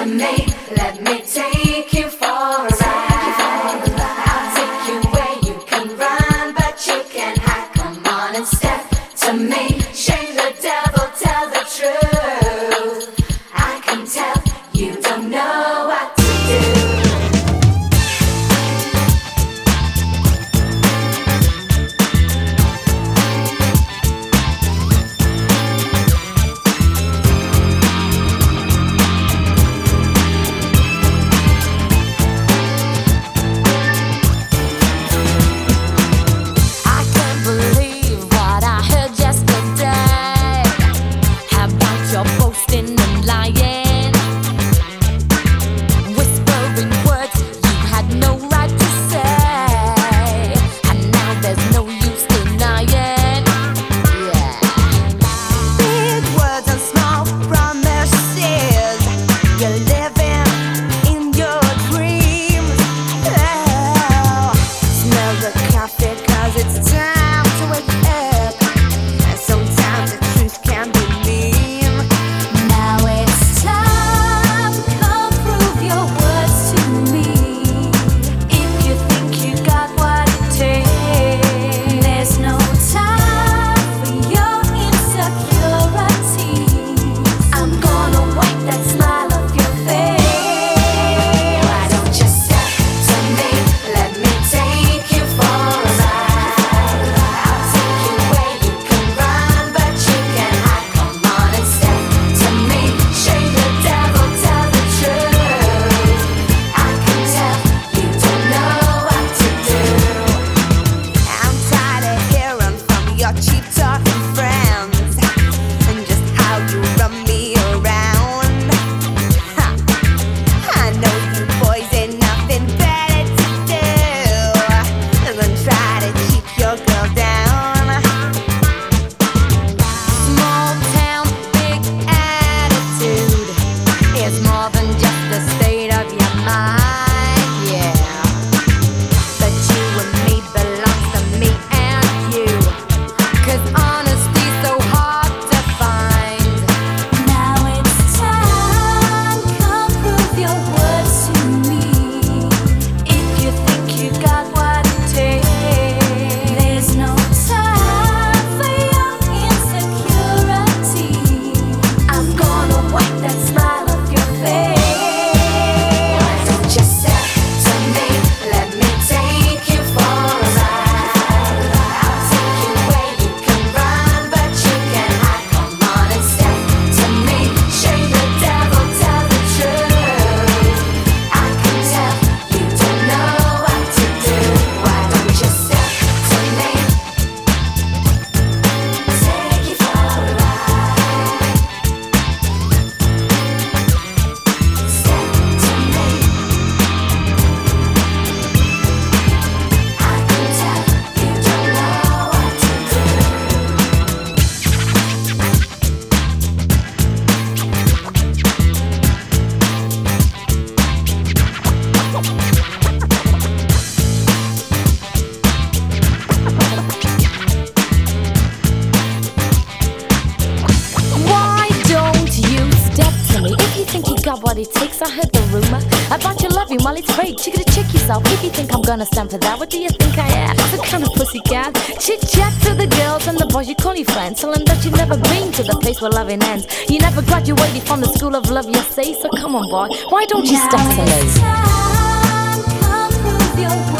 what it takes. I heard the rumor about your love, well, it's fake. Chickadee, check yourself. If you think I'm gonna stand for that, what do you think I am? The kind of pussycat. Chit chat to the girls and the boys you call your friends. Tell them that you've never been to the place where loving ends. You never graduated from the school of love, you say. So come on, boy, why don't you step to me? Come prove your